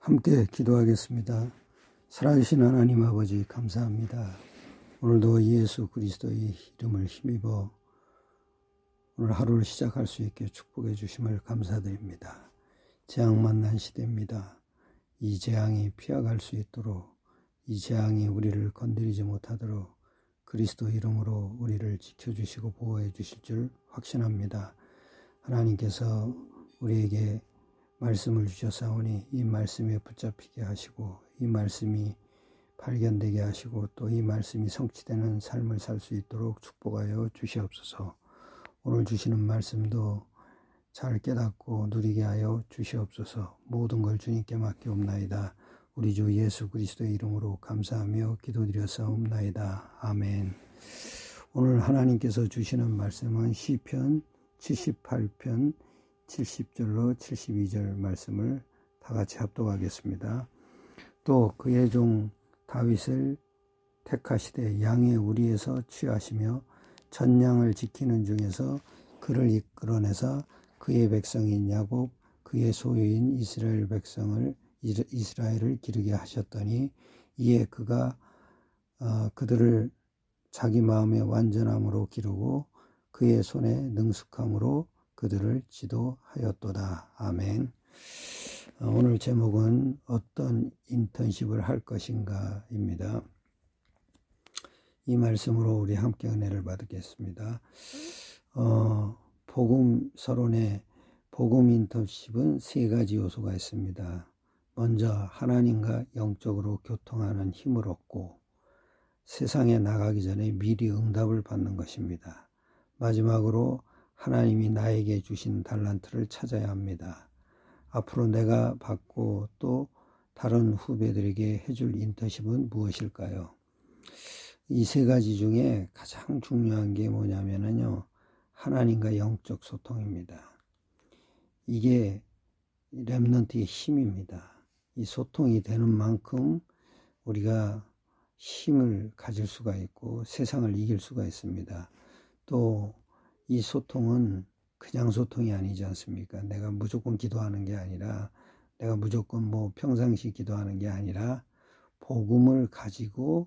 함께 기도하겠습니다. 살아계신 하나님 아버지 감사합니다. 오늘도 예수 그리스도의 이름을 힘입어 오늘 하루를 시작할 수 있게 축복해 주심을 감사드립니다. 재앙 만난 시대입니다. 이 재앙이 피해갈 수 있도록, 이 재앙이 우리를 건드리지 못하도록 그리스도 이름으로 우리를 지켜주시고 보호해 주실 줄 확신합니다. 하나님께서 우리에게 말씀을 주셨사오니 이 말씀에 붙잡히게 하시고, 이 말씀이 발견되게 하시고, 또 이 말씀이 성취되는 삶을 살 수 있도록 축복하여 주시옵소서. 오늘 주시는 말씀도 잘 깨닫고 누리게 하여 주시옵소서. 모든 걸 주님께 맡기옵나이다. 우리 주 예수 그리스도의 이름으로 감사하며 기도드렸사옵나이다. 아멘. 오늘 하나님께서 주시는 말씀은 시편 78편 70절로 72절 말씀을 다 같이 합독하겠습니다. 또 그의 종 다윗을 택하시되 양의 우리에서 취하시며 전양을 지키는 중에서 그를 이끌어내사 그의 백성인 야곱, 그의 소유인 이스라엘을 기르게 하셨더니 이에 그가 그들을 자기 마음의 완전함으로 기르고 그의 손의 능숙함으로 그들을 지도하였도다. 아멘. 오늘 제목은 어떤 인턴십을 할 것인가 입니다. 이 말씀으로 우리 함께 은혜를 받겠습니다. 복음 서론에 복음 인턴십은 세 가지 요소가 있습니다. 먼저 하나님과 영적으로 교통하는 힘을 얻고 세상에 나가기 전에 미리 응답을 받는 것입니다. 마지막으로 하나님이 나에게 주신 달란트를 찾아야 합니다. 앞으로 내가 받고 또 다른 후배들에게 해줄 인턴십은 무엇일까요? 이 세 가지 중에 가장 중요한 게 뭐냐면요, 하나님과 영적 소통입니다. 이게 렘넌트의 힘입니다. 이 소통이 되는 만큼 우리가 힘을 가질 수가 있고 세상을 이길 수가 있습니다. 또 이 소통은 그냥 소통이 아니지 않습니까? 내가 무조건 기도하는 게 아니라, 내가 무조건 평상시 기도하는 게 아니라 복음을 가지고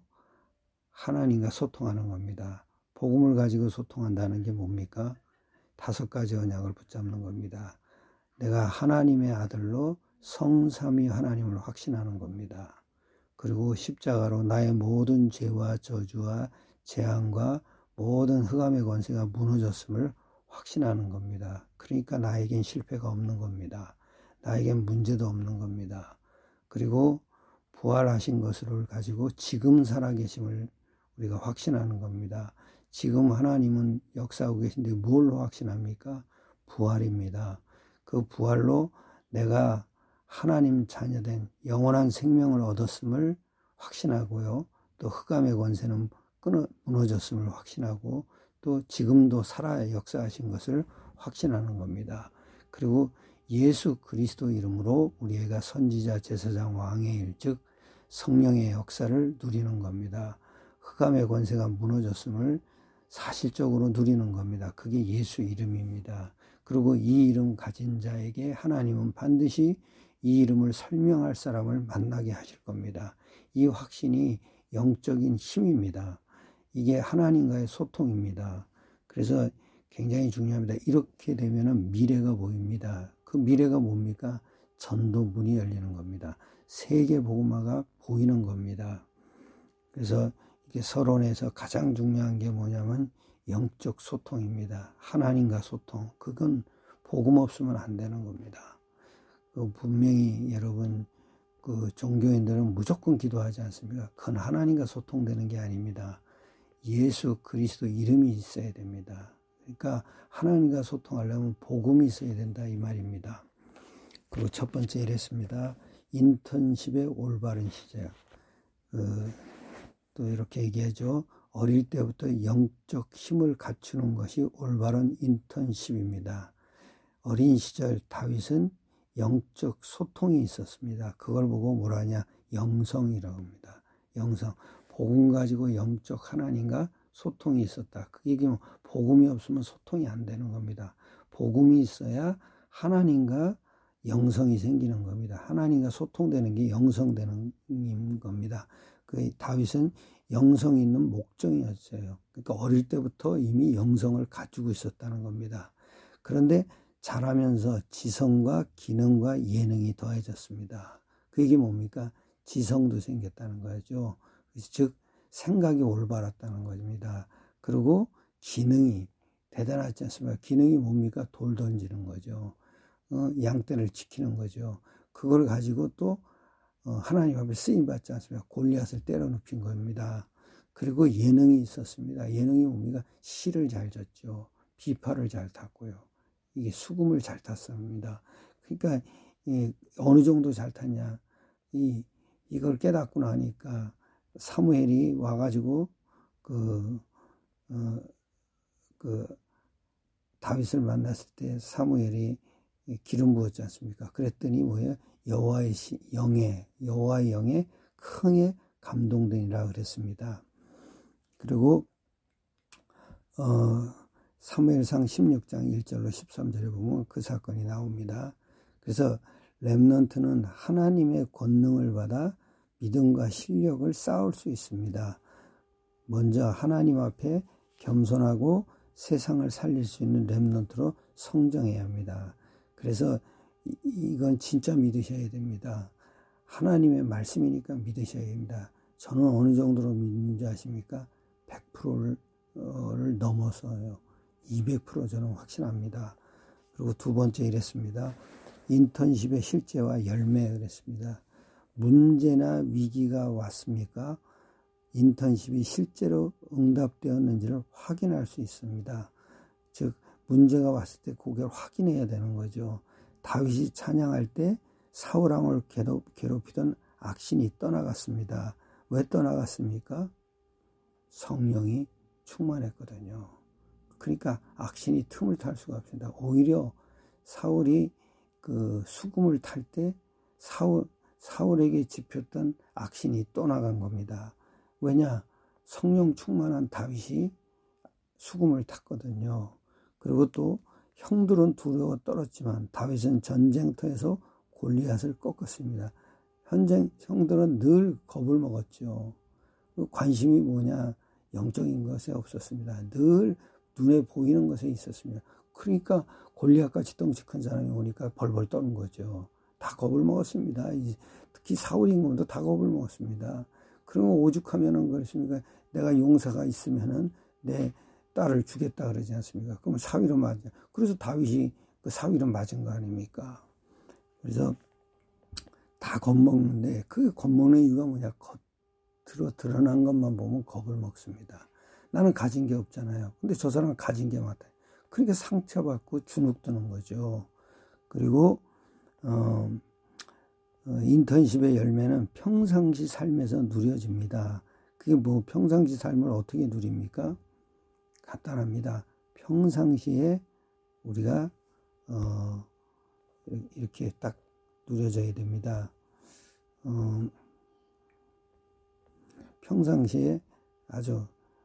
하나님과 소통하는 겁니다. 복음을 가지고 소통한다는 게 뭡니까? 5가지 언약을 붙잡는 겁니다. 내가 하나님의 아들로 성삼위 하나님을 확신하는 겁니다. 그리고 십자가로 나의 모든 죄와 저주와 재앙과 모든 흑암의 권세가 무너졌음을 확신하는 겁니다. 그러니까 나에겐 실패가 없는 겁니다. 나에겐 문제도 없는 겁니다. 그리고 부활하신 것을 가지고 지금 살아계심을 우리가 확신하는 겁니다. 지금 하나님은 역사하고 계신데 뭘로 확신합니까? 부활입니다. 그 부활로 내가 하나님 자녀된 영원한 생명을 얻었음을 확신하고요. 또 흑암의 권세는 무너졌음을 확신하고 또 지금도 살아 역사하신 것을 확신하는 겁니다. 그리고 예수 그리스도 이름으로 우리가 선지자, 제사장, 왕의 일, 즉 성령의 역사를 누리는 겁니다. 흑암의 권세가 무너졌음을 사실적으로 누리는 겁니다. 그게 예수 이름입니다. 그리고 이 이름 가진 자에게 하나님은 반드시 이 이름을 설명할 사람을 만나게 하실 겁니다. 이 확신이 영적인 힘입니다. 이게 하나님과의 소통입니다. 그래서 굉장히 중요합니다. 이렇게 되면 미래가 보입니다. 그 미래가 뭡니까? 전도문이 열리는 겁니다. 세계 복음화가 보이는 겁니다. 그래서 이게 서론에서 가장 중요한 게 뭐냐면 영적 소통입니다. 하나님과 소통. 그건 복음 없으면 안 되는 겁니다. 분명히 여러분 종교인들은 무조건 기도하지 않습니까? 그건 하나님과 소통되는 게 아닙니다. 예수 그리스도 이름이 있어야 됩니다. 그러니까 하나님과 소통하려면 복음이 있어야 된다 이 말입니다. 그리고 첫 번째 이랬습니다. 인턴십의 올바른 시작. 또 이렇게 얘기하죠. 어릴 때부터 영적 힘을 갖추는 것이 올바른 인턴십입니다. 어린 시절 다윗은 영적 소통이 있었습니다. 그걸 보고 뭐라 하냐? 영성이라고 합니다. 영성. 복음 가지고 영적 하나님과 소통이 있었다. 그 얘기는 복음이 없으면 소통이 안 되는 겁니다. 복음이 있어야 하나님과 영성이 생기는 겁니다. 하나님과 소통되는 게 영성되는 겁니다. 그 다윗은 영성이 있는 목정이었어요. 그러니까 어릴 때부터 이미 영성을 가지고 있었다는 겁니다. 그런데 자라면서 지성과 기능과 예능이 더해졌습니다. 그게 뭡니까? 지성도 생겼다는 거죠. 즉 생각이 올바랐다는 겁니다. 그리고 기능이 대단하지 않습니까? 기능이 뭡니까? 돌 던지는 거죠. 양떼를 지키는 거죠. 그걸 가지고 또 하나님 앞에 쓰임받지 않습니까? 골리앗을 때려눕힌 겁니다. 그리고 예능이 있었습니다. 예능이 뭡니까? 실을 잘 졌죠. 비파를 잘 탔고요. 이게 수금을 잘 탔습니다. 그러니까 어느 정도 잘 탔냐? 이걸 깨닫고 나니까 사무엘이 와가지고 그 다윗을 만났을 때 사무엘이 기름 부었지 않습니까? 그랬더니 뭐예요? 여호와의 영에 크게 감동되니라 그랬습니다. 그리고 사무엘상 16장 1절로 13절에 보면 그 사건이 나옵니다. 그래서 렘넌트는 하나님의 권능을 받아 믿음과 실력을 쌓을 수 있습니다. 먼저 하나님 앞에 겸손하고 세상을 살릴 수 있는 렘넌트로 성장해야 합니다. 그래서 이건 진짜 믿으셔야 됩니다. 하나님의 말씀이니까 믿으셔야 됩니다. 저는 어느 정도로 믿는지 아십니까? 100%를 넘어서요. 200% 저는 확신합니다. 그리고 두 번째 이랬습니다. 인턴십의 실제와 열매 그랬습니다. 문제나 위기가 왔습니까? 인턴십이 실제로 응답되었는지를 확인할 수 있습니다. 즉 문제가 왔을 때 그걸 확인해야 되는 거죠. 다윗이 찬양할 때 사울왕을 괴롭히던 악신이 떠나갔습니다. 왜 떠나갔습니까? 성령이 충만했거든요. 그러니까 악신이 틈을 탈 수가 없습니다. 오히려 사울이 그 수금을 탈 때 사울에게 집혔던 악신이 떠나간 겁니다. 왜냐? 성령 충만한 다윗이 수금을 탔거든요. 그리고 또 형들은 두려워 떨었지만 다윗은 전쟁터에서 골리앗을 꺾었습니다. 형들은 늘 겁을 먹었죠. 관심이 뭐냐? 영적인 것에 없었습니다. 늘 눈에 보이는 것에 있었습니다. 그러니까 골리앗같이 덩치 큰 사람이 오니까 벌벌 떠는 거죠. 다 겁을 먹었습니다. 특히 사울 임금도 다 겁을 먹었습니다. 그러면 오죽하면은 그렇습니까? 내가 용사가 있으면은 내 딸을 주겠다 그러지 않습니까? 그러면 사위로 맞아. 그래서 다윗이 그 사위로 맞은 거 아닙니까? 그래서 다 겁먹는데 그 겁먹는 이유가 뭐냐? 겉으로 드러난 것만 보면 겁을 먹습니다. 나는 가진 게 없잖아요. 근데 저 사람은 가진 게 많다. 그러니까 상처받고 주눅드는 거죠. 그리고 인턴십의 열매는 평상시 삶에서 누려집니다. 그게 뭐 평상시 삶을 어떻게 누립니까? 간단합니다. 평상시에 우리가 이렇게 딱 누려져야 됩니다. 평상시에 아주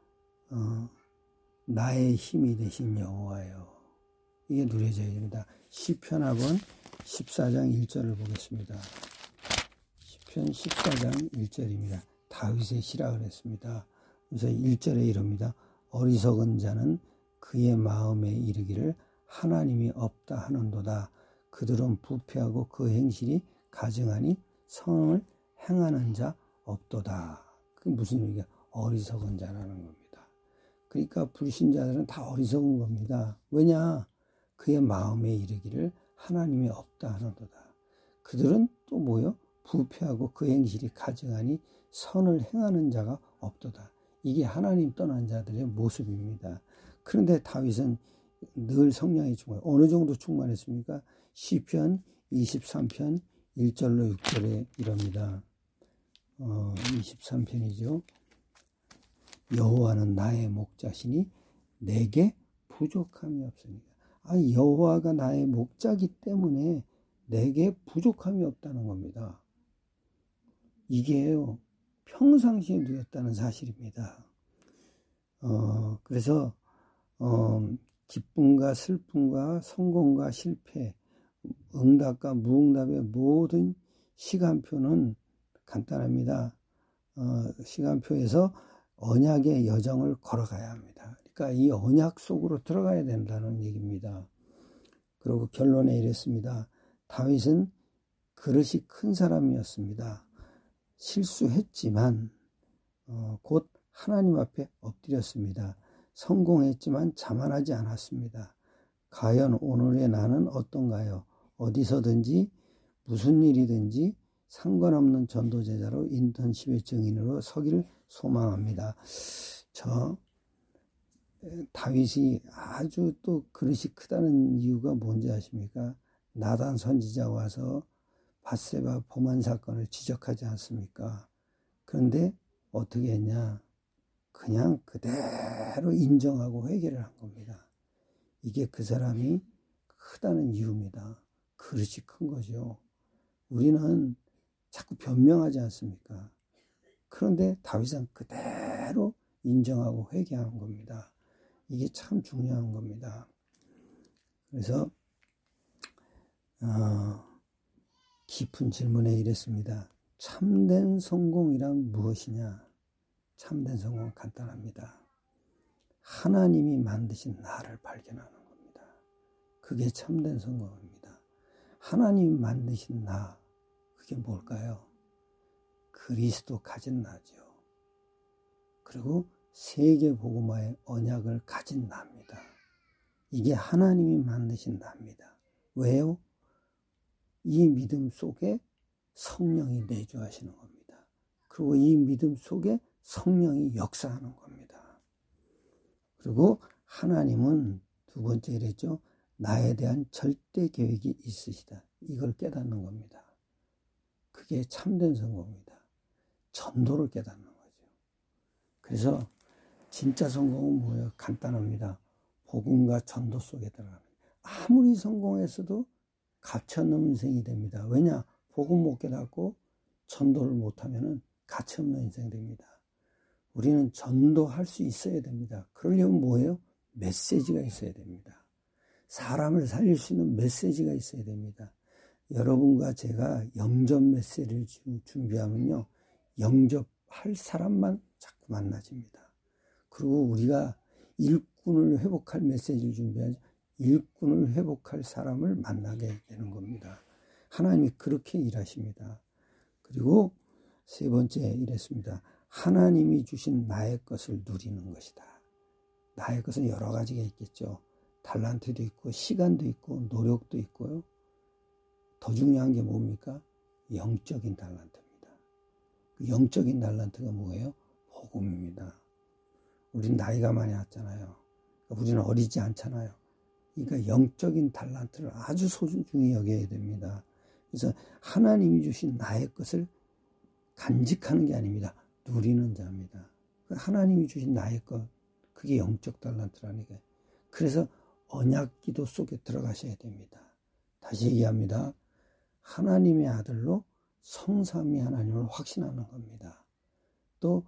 나의 힘이 되신 여호와여, 이게 누려져야 됩니다. 시편학원 14장 1절을 보겠습니다. 시편 14장 1절입니다. 다윗의 시라 그랬습니다. 그래서 1절에 이럽니다. 어리석은 자는 그의 마음에 이르기를 하나님이 없다 하는도다. 그들은 부패하고 그 행실이 가증하니 선을 행하는 자 없도다. 그게 무슨 얘기야? 어리석은 자라는 겁니다. 그러니까 불신자들은 다 어리석은 겁니다. 왜냐? 그의 마음에 이르기를 하나님이 없다 하는도다. 그들은 또 뭐요? 부패하고 그 행실이 가증하니 선을 행하는 자가 없도다. 이게 하나님 떠난 자들의 모습입니다. 그런데 다윗은 늘 성령이 충만. 어느 정도 충만했습니까? 시편 23편 1절로 6절에 이럽니다. 23편이죠. 여호와는 나의 목자시니 내게 부족함이 없으니까. 여호와가 나의 목자기 때문에 내게 부족함이 없다는 겁니다. 이게요, 평상시에 누렸다는 사실입니다. 그래서 기쁨과 슬픔과 성공과 실패, 응답과 무응답의 모든 시간표는 간단합니다. 시간표에서 언약의 여정을 걸어가야 합니다. 그러니까 이 언약 속으로 들어가야 된다는 얘기입니다. 그리고 결론에 이랬습니다. 다윗은 그릇이 큰 사람이었습니다. 실수했지만 곧 하나님 앞에 엎드렸습니다. 성공했지만 자만하지 않았습니다. 과연 오늘의 나는 어떤가요? 어디서든지 무슨 일이든지 상관없는 전도제자로 인턴십의 증인으로 서기를 소망합니다. 다윗이 아주 또 그릇이 크다는 이유가 뭔지 아십니까? 나단 선지자가 와서 밧세바 범한 사건을 지적하지 않습니까? 그런데 어떻게 했냐? 그냥 그대로 인정하고 회개를 한 겁니다. 이게 그 사람이 크다는 이유입니다. 그릇이 큰 거죠. 우리는 자꾸 변명하지 않습니까? 그런데 다윗은 그대로 인정하고 회개하는 겁니다. 이게 참 중요한 겁니다. 그래서 깊은 질문에 이랬습니다. 참된 성공이란 무엇이냐? 참된 성공은 간단합니다. 하나님이 만드신 나를 발견하는 겁니다. 그게 참된 성공입니다. 하나님이 만드신 나, 그게 뭘까요? 그리스도 가진 나죠. 그리고 세계복음화의 언약을 가진 나입니다. 이게 하나님이 만드신 나입니다. 왜요? 이 믿음 속에 성령이 내주하시는 겁니다. 그리고 이 믿음 속에 성령이 역사하는 겁니다. 그리고 하나님은 두 번째 이랬죠. 나에 대한 절대 계획이 있으시다. 이걸 깨닫는 겁니다. 그게 참된 성공입니다. 전도를 깨닫는 거죠. 그래서 진짜 성공은 뭐예요? 간단합니다. 복음과 전도 속에 들어갑니다. 아무리 성공했어도 가치없는 인생이 됩니다. 왜냐? 복음 못 깨닫고 전도를 못하면 가치없는 인생이 됩니다. 우리는 전도할 수 있어야 됩니다. 그러려면 뭐예요? 메시지가 있어야 됩니다. 사람을 살릴 수 있는 메시지가 있어야 됩니다. 여러분과 제가 영접 메시지를 준비하면요. 영접할 사람만 자꾸 만나집니다. 그리고 우리가 일꾼을 회복할 메시지를 준비하죠. 일꾼을 회복할 사람을 만나게 되는 겁니다. 하나님이 그렇게 일하십니다. 그리고 세 번째 이랬습니다. 하나님이 주신 나의 것을 누리는 것이다. 나의 것은 여러 가지가 있겠죠. 달란트도 있고 시간도 있고 노력도 있고요. 더 중요한 게 뭡니까? 영적인 달란트입니다. 그 영적인 달란트가 뭐예요? 복음입니다. 우린 나이가 많이 났잖아요. 우리는 어리지 않잖아요. 그러니까 영적인 달란트를 아주 소중히 여겨야 됩니다. 그래서 하나님이 주신 나의 것을 간직하는 게 아닙니다. 누리는 자입니다. 하나님이 주신 나의 것, 그게 영적 달란트라니까요. 그래서 언약 기도 속에 들어가셔야 됩니다. 다시 얘기합니다. 하나님의 아들로 성삼위 하나님을 확신하는 겁니다. 또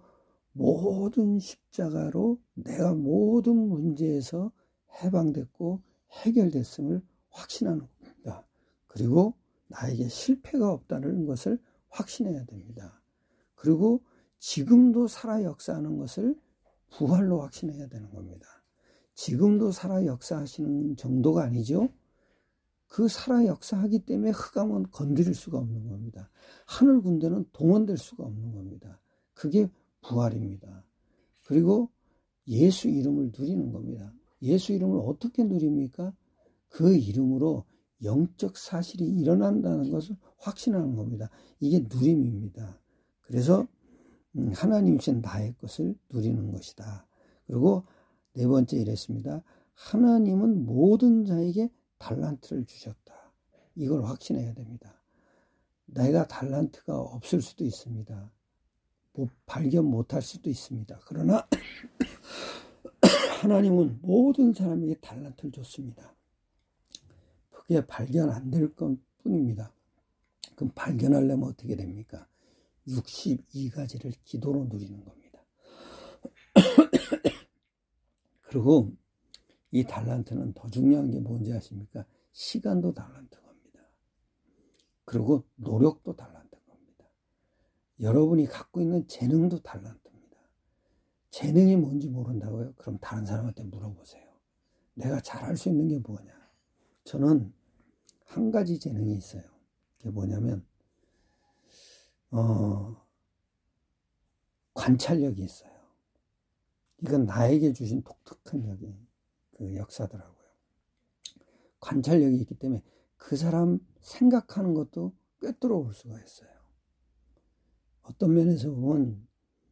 모든 십자가로 내가 모든 문제에서 해방됐고 해결됐음을 확신하는 겁니다. 그리고 나에게 실패가 없다는 것을 확신해야 됩니다. 그리고 지금도 살아 역사하는 것을 부활로 확신해야 되는 겁니다. 지금도 살아 역사하시는 정도가 아니죠. 그 살아 역사하기 때문에 흑암은 건드릴 수가 없는 겁니다. 하늘 군대는 동원될 수가 없는 겁니다. 그게 부활입니다. 그리고 예수 이름을 누리는 겁니다. 예수 이름을 어떻게 누립니까? 그 이름으로 영적 사실이 일어난다는 것을 확신하는 겁니다. 이게 누림입니다. 그래서 하나님이 주신 나의 것을 누리는 것이다. 그리고 네 번째 이랬습니다. 하나님은 모든 자에게 달란트를 주셨다. 이걸 확신해야 됩니다. 내가 달란트가 없을 수도 있습니다. 발견 못할 수도 있습니다. 그러나 하나님은 모든 사람에게 달란트를 줬습니다. 그게 발견 안 될 것 뿐입니다. 그럼 발견하려면 어떻게 됩니까? 62가지를 기도로 누리는 겁니다. 그리고 이 달란트는 더 중요한 게 뭔지 아십니까? 시간도 달란트 겁니다. 그리고 노력도 달란트인 겁니다. 여러분이 갖고 있는 재능도 달란트입니다. 재능이 뭔지 모른다고요? 그럼 다른 사람한테 물어보세요. 내가 잘할 수 있는 게 뭐냐? 저는 한 가지 재능이 있어요. 그게 뭐냐면 관찰력이 있어요. 이건 나에게 주신 독특한 그 역사더라고요. 관찰력이 있기 때문에 그 사람 생각하는 것도 꿰뚫어 볼 수가 있어요. 어떤 면에서 보면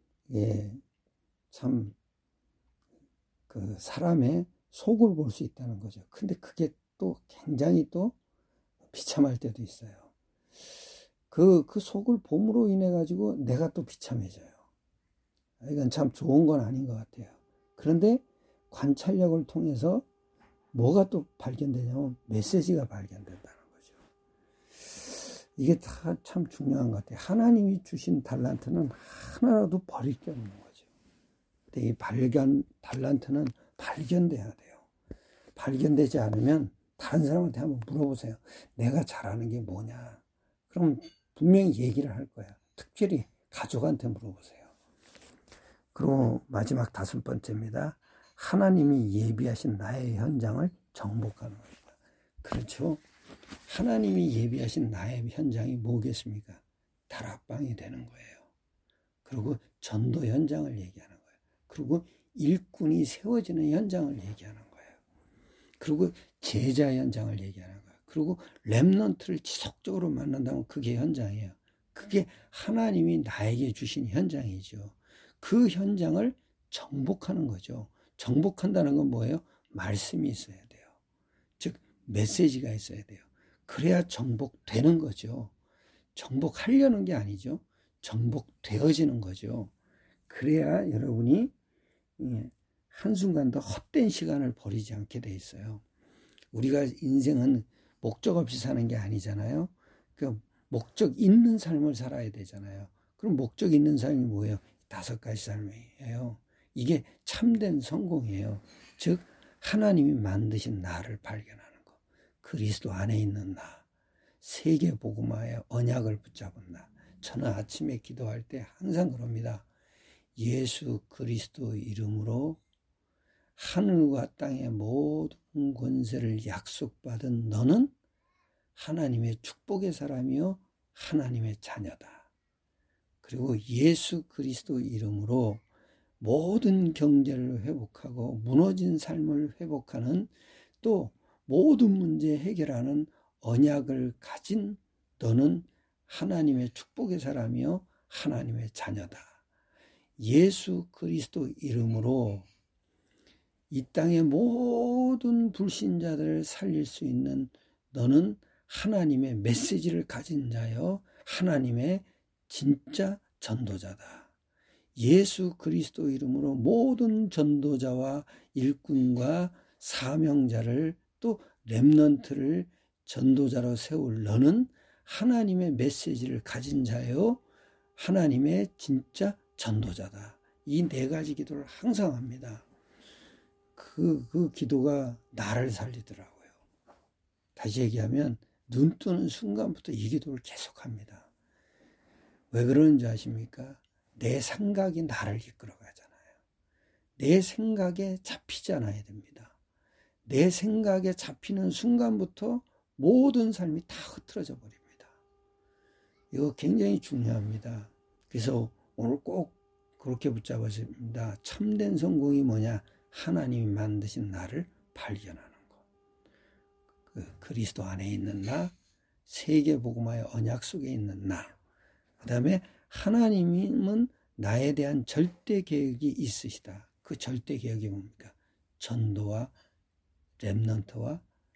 참 그 사람의 속을 볼 수 있다는 거죠. 근데 그게 또 굉장히 또 비참할 때도 있어요. 그 속을 봄으로 인해 가지고 내가 또 비참해져요. 이건 참 좋은 건 아닌 것 같아요. 그런데 관찰력을 통해서 뭐가 또 발견되냐면 메시지가 발견된다는 거죠. 이게 다 참 중요한 것 같아요. 하나님이 주신 달란트는 하나라도 버릴 게 없는 거죠. 근데 이 달란트는 발견돼야 돼요. 발견되지 않으면 다른 사람한테 한번 물어보세요. 내가 잘하는 게 뭐냐? 그럼 분명히 얘기를 할 거야. 특별히 가족한테 물어보세요. 그리고 마지막 5번째입니다. 하나님이 예비하신 나의 현장을 정복하는 겁니다. 그렇죠. 하나님이 예비하신 나의 현장이 뭐겠습니까? 다락방이 되는 거예요. 그리고 전도 현장을 얘기하는 거예요. 그리고 일꾼이 세워지는 현장을 얘기하는 거예요. 그리고 제자 현장을 얘기하는 거예요. 그리고 렘넌트를 지속적으로 만난다면 그게 현장이에요. 그게 하나님이 나에게 주신 현장이죠. 그 현장을 정복하는 거죠. 정복한다는 건 뭐예요? 말씀이 있어야 돼요. 즉 메시지가 있어야 돼요. 그래야 정복되는 거죠. 정복하려는 게 아니죠. 정복되어지는 거죠. 그래야 여러분이 한순간도 헛된 시간을 버리지 않게 돼 있어요. 우리가 인생은 목적 없이 사는 게 아니잖아요. 그 목적 있는 삶을 살아야 되잖아요. 그럼 목적 있는 삶이 뭐예요? 5가지 삶이에요. 이게 참된 성공이에요. 즉 하나님이 만드신 나를 발견하는 것, 그리스도 안에 있는 나, 세계 복음화의 언약을 붙잡은 나. 저는 아침에 기도할 때 항상 그럽니다. 예수 그리스도 이름으로 하늘과 땅의 모든 권세를 약속받은 너는 하나님의 축복의 사람이요 하나님의 자녀다. 그리고 예수 그리스도 이름으로 모든 경제를 회복하고 무너진 삶을 회복하는 또 모든 문제 해결하는 언약을 가진 너는 하나님의 축복의 사람이요 하나님의 자녀다. 예수 그리스도 이름으로 이 땅의 모든 불신자들을 살릴 수 있는 너는 하나님의 메시지를 가진 자여 하나님의 진짜 전도자다. 예수 그리스도 이름으로 모든 전도자와 일꾼과 사명자를 또 렘넌트를 전도자로 세울 너는 하나님의 메시지를 가진 자여 하나님의 진짜 전도자다. 이 4가지 기도를 항상 합니다. 그 기도가 나를 살리더라고요. 다시 얘기하면 눈 뜨는 순간부터 이 기도를 계속합니다. 왜 그러는지 아십니까? 내 생각이 나를 이끌어가잖아요. 내 생각에 잡히지 않아야 됩니다. 내 생각에 잡히는 순간부터 모든 삶이 다 흐트러져 버립니다. 이거 굉장히 중요합니다. 그래서 오늘 꼭 그렇게 붙잡았습니다. 참된 성공이 뭐냐? 하나님이 만드신 나를 발견하는 것. 그리스도 안에 있는 나, 세계 복음화의 언약 속에 있는 나. 그 다음에 하나님은 나에 대한 절대 계획이 있으시다. 그 절대 계획이 뭡니까? 전도와 렘넌트와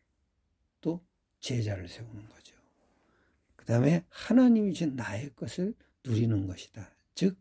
또 제자를 세우는 거죠. 그 다음에 하나님이 주신 나의 것을 누리는 것이다. 즉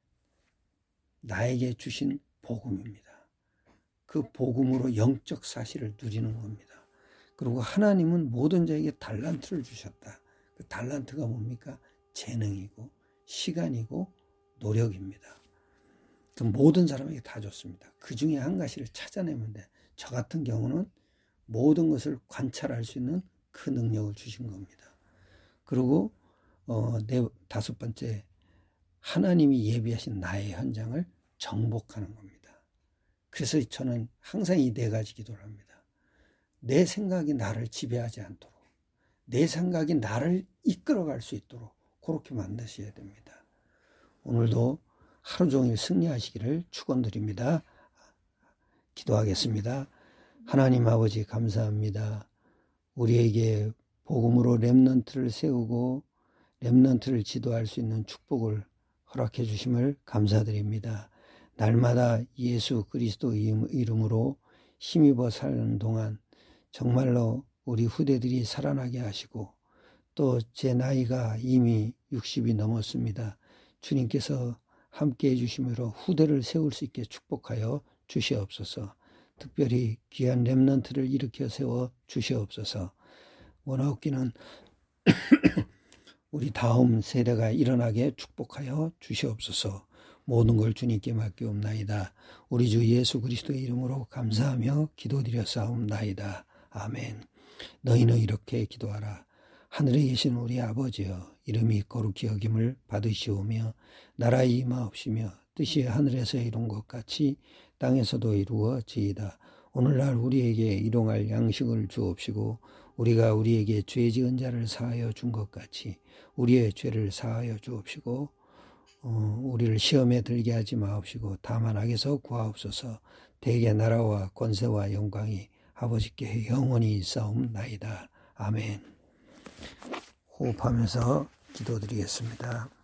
나에게 주신 복음입니다. 그 복음으로 영적 사실을 누리는 겁니다. 그리고 하나님은 모든 자에게 달란트를 주셨다. 그 달란트가 뭡니까? 재능이고 시간이고 노력입니다. 그 모든 사람에게 다 줬습니다. 그 중에 한 가지를 찾아내면 돼. 저 같은 경우는 모든 것을 관찰할 수 있는 그 능력을 주신 겁니다. 그리고 다섯 번째, 하나님이 예비하신 나의 현장을 정복하는 겁니다. 그래서 저는 항상 이 네 가지 기도를 합니다. 내 생각이 나를 지배하지 않도록, 내 생각이 나를 이끌어갈 수 있도록 그렇게 만드셔야 됩니다. 오늘도 하루 종일 승리하시기를 축원드립니다. 기도하겠습니다. 하나님 아버지 감사합니다. 우리에게 복음으로 렘넌트를 세우고 렘넌트를 지도할 수 있는 축복을 허락해 주심을 감사드립니다. 날마다 예수 그리스도 이름으로 힘입어 사는 동안 정말로 우리 후대들이 살아나게 하시고, 또 제 나이가 이미 60이 넘었습니다. 주님께서 함께 해주심으로 후대를 세울 수 있게 축복하여 주시옵소서. 특별히 귀한 렘넌트를 일으켜 세워 주시옵소서. 원하옵기는 우리 다음 세대가 일어나게 축복하여 주시옵소서. 모든 걸 주님께 맡기옵나이다. 우리 주 예수 그리스도의 이름으로 감사하며 기도드렸사옵나이다. 아멘. 너희는 이렇게 기도하라. 하늘에 계신 우리 아버지여, 이름이 거룩히 여김을 받으시오며 나라의 임하옵시며 뜻이 하늘에서 이룬 것 같이 땅에서도 이루어지이다. 오늘날 우리에게 일용할 양식을 주옵시고 우리가 우리에게 죄 지은 자를 사하여 준 것 같이 우리의 죄를 사하여 주옵시고 우리를 시험에 들게 하지 마옵시고 다만 악에서 구하옵소서. 대개 나라와 권세와 영광이 아버지께 영원히 있사옵나이다. 아멘. 호흡하면서 기도드리겠습니다.